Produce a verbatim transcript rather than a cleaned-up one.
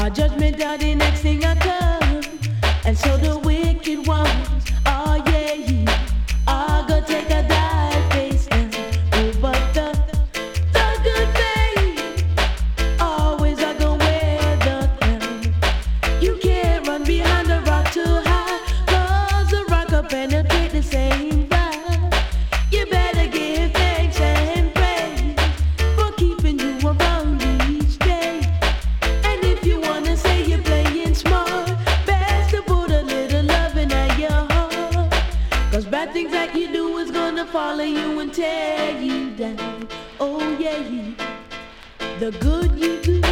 Judgment are the next thing I come, and so the wicked ones, oh yeah, yeah, are gonna take a dive face down. Oh, but the the good faith always are gonna wear the crown. You can't run behind the rock too high, 'cause the rock will penetrate the same vibe. You better give thanks and praise for keeping you around each day. And if you wanna say you're playing smart, best to put a little loving at your heart. 'Cause bad things that you do is gonna follow you and tear you down. Oh yeah, yeah. The good you do